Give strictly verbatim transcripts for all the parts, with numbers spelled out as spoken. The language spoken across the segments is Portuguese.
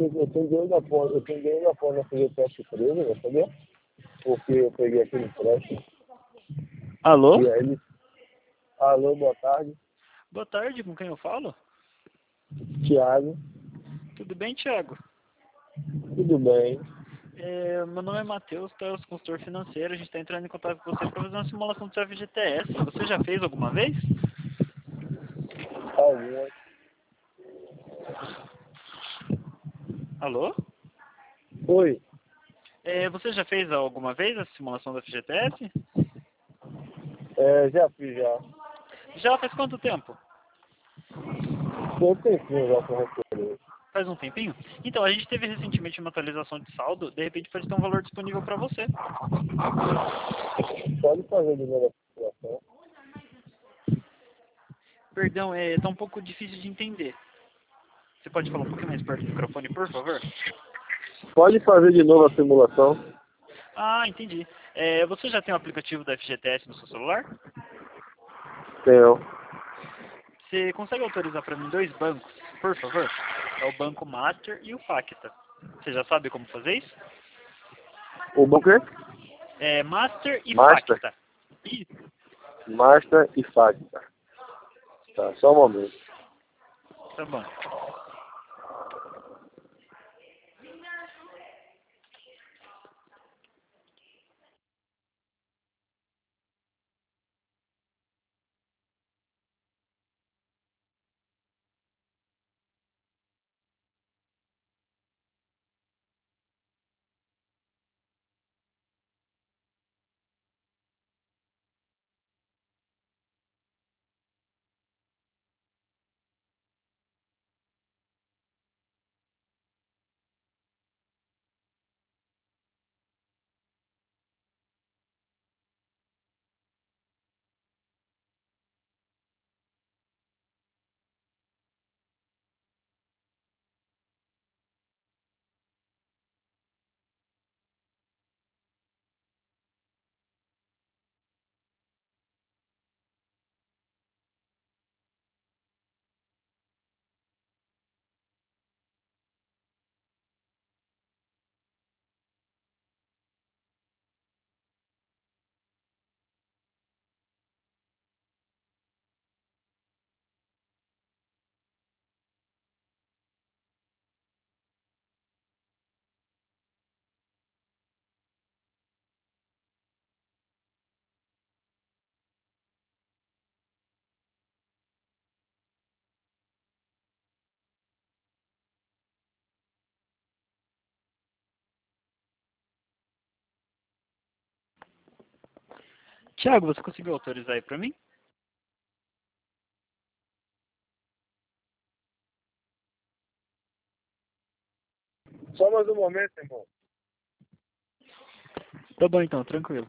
tenho, eu tenho dinheiro da pós, eu tenho dinheiro da pós na fazer teste treze, vai saber? Porque eu peguei aquele empréstimo. Alô? E aí ele. Alô, boa tarde. Boa tarde, com quem eu falo? Tiago. Tudo bem, Thiago? Tudo bem? É, meu nome é Matheus, tá? Eu sou consultor financeiro. A gente está entrando em contato com você para fazer uma simulação do F G T S. Você já fez alguma vez? Algumas. Alô? Oi. É, você já fez alguma vez a simulação do F G T S? É, já fiz já. Já faz quanto tempo? Tem um tempinho já com referência. Faz um tempinho? Então, a gente teve recentemente uma atualização de saldo. De repente pode ter um valor disponível para você. Pode fazer de novo a situação. Perdão, é, tá um pouco difícil de entender. Você pode falar um pouquinho mais perto do microfone, por favor? Pode fazer de novo a simulação. Ah, entendi. É, você já tem o aplicativo da F G T S no seu celular? Tenho. Você consegue autorizar para mim dois bancos, por favor? É o Banco Master e o Facta. Você já sabe como fazer isso? O banco é? É Master e Master. Facta. Isso. Master e Facta. Tá, só um momento. Tá bom. Tiago, você conseguiu autorizar aí para mim? Só mais um momento, irmão. Tá bom então, tranquilo.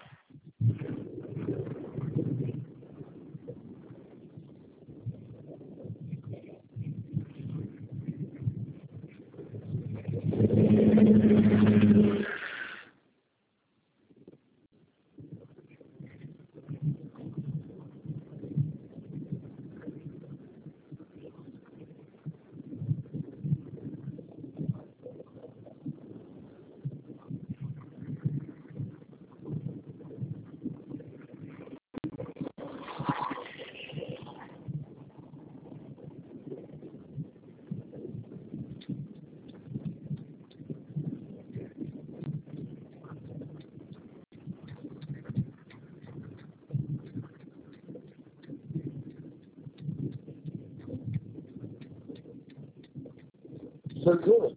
Tranquilo?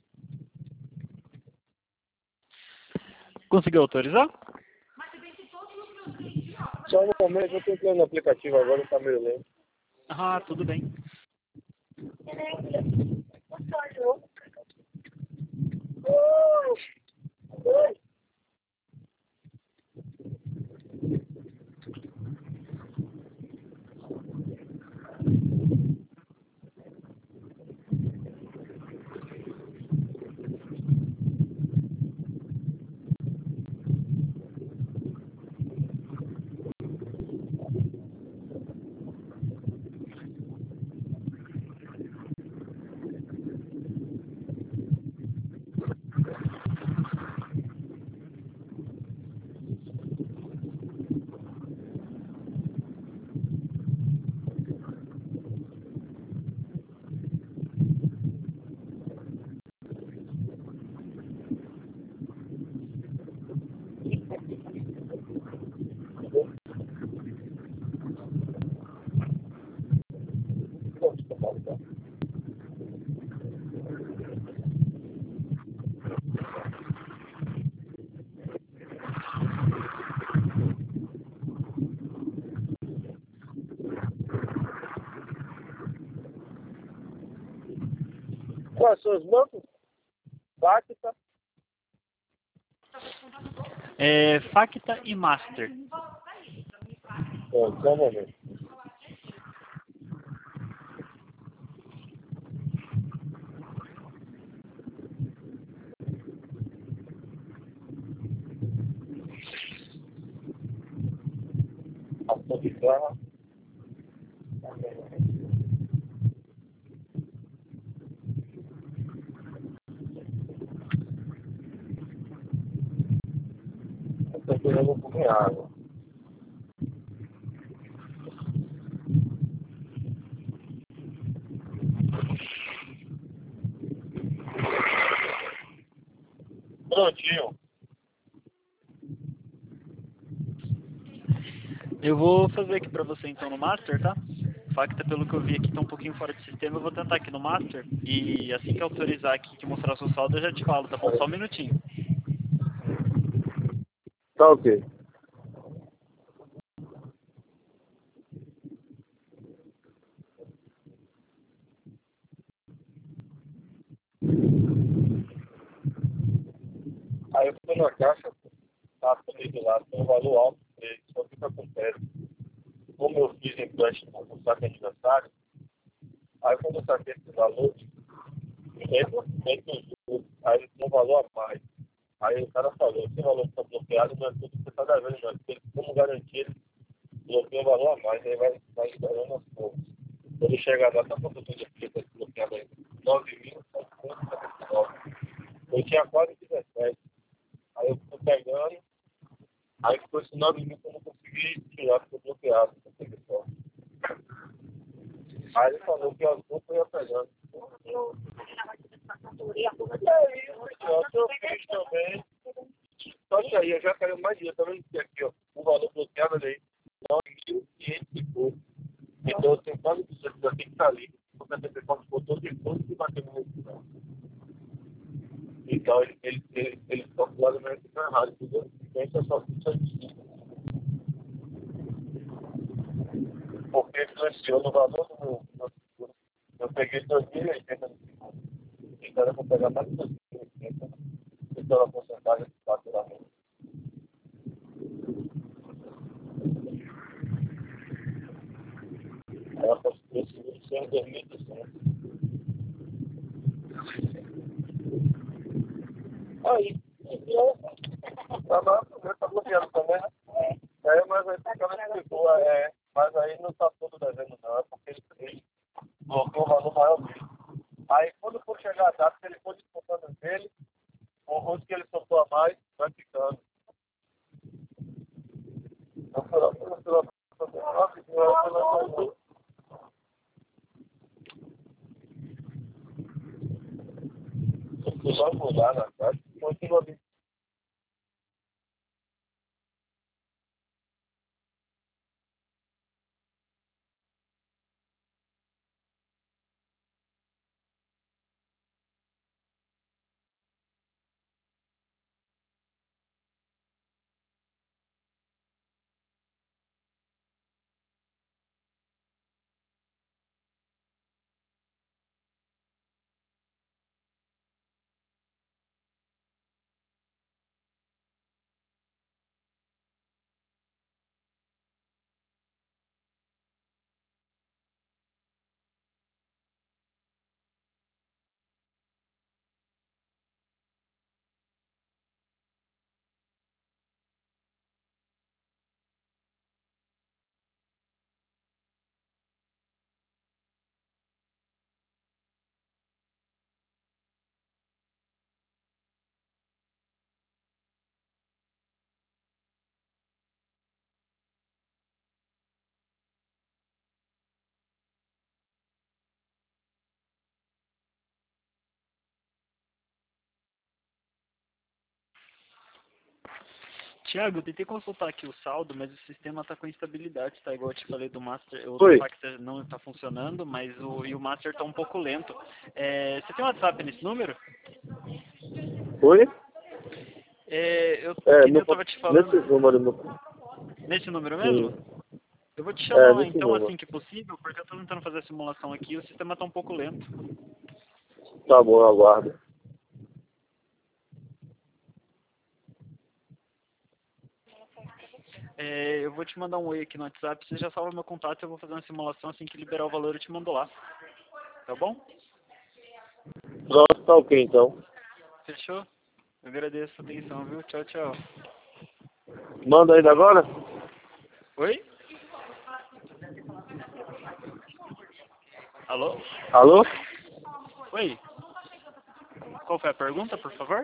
Conseguiu autorizar? Só um momento, eu tô entrando no aplicativo agora, tá meio lento. Ah, tudo bem. quais são os bancos? Facta. É, Facta e Master. Bom, só um momento. A posição. Estou pegando um pouquinho de água. Prontinho. Eu vou fazer aqui pra você então no Master, tá? Facta, pelo que eu vi aqui, tá um pouquinho fora de sistema. Eu vou tentar aqui no Master e assim que autorizar aqui que mostrar seu saldo, eu já te falo, tá bom? Só um minutinho. Tá ok. Aí eu fui na caixa, tá comigo lá, tem um valor alto, só que o que acontece? Como eu fiz empréstimo no saque aniversário, aí quando eu saquei esse valor, dentro, dentro dos juros, aí tem um valor a mais. Aí o cara falou, esse valor que está bloqueado não é tudo que você está devendo, não. Porque como garantir, ele bloqueia o valor a mais, aí vai, vai esperando aos poucos. Quando chegar lá, tá quanto tudo aqui, está bloqueado aí? nove mil setecentos e setenta e nove. Eu tinha quase dezessete. Aí eu fui pegando, aí ficou esse nove mil que eu não consegui tirar, ficou bloqueado. Aí ele falou que as roupas ia pegando. E aí, eu fiz também. Só que aí eu já caiu mais dinheiro, tá vendo aqui, ó, o valor bloqueado ali, nove mil e quinhentos e pouco. Então eu tenho quase que já tem que estar ali, porque a T P quatro botou de tudo que bateu no resultado. Então ele, ele, ele, ele calcularam meio que errado, entendeu? Então isso é só função de cima. Porque influenciou no valor do meu, meu seguro. Eu peguei dois mil e oitenta no seguro. Então eu vou pegar mais de dois mil e oitenta, então a porcentagem de faturamento. Ela conseguiu seguro ser dois mil e duzentos. Aí, eu tava tá bloqueando também, né? É, mas aí fica nesse tipo, é, mas aí não tá todo devendo não, é porque ele, ele bloqueou o valor maior dele. Aí quando for chegar a data, se ele for descontando dele, o rosto que ele soltou a mais, vai ficando. Então, pela pela pela pela pela eu só vou lá na casa, continua vindo. Tiago, eu tentei consultar aqui o saldo, mas o sistema está com instabilidade, tá? Igual eu te falei do Master, o Oi. Facta não está funcionando, mas o, e o Master está um pouco lento. É, você tem um WhatsApp nesse número? Oi? É, eu, É, que nem meu, eu tava te nesse falando, número, meu, nesse número mesmo? sim, Eu vou te é, chamar nesse então número. assim que possível, porque eu tô tentando fazer a simulação aqui e o sistema está um pouco lento. Tá bom, eu aguardo. É, eu vou te mandar um oi aqui no WhatsApp, você já salva meu contato, eu vou fazer uma simulação assim que liberar o valor eu te mando lá. Tá bom? Pronto, tá ok então. Fechou? Eu agradeço a atenção, viu? Tchau, tchau. Manda ainda agora? Oi? Alô? Alô? Oi? Qual foi a pergunta, por favor?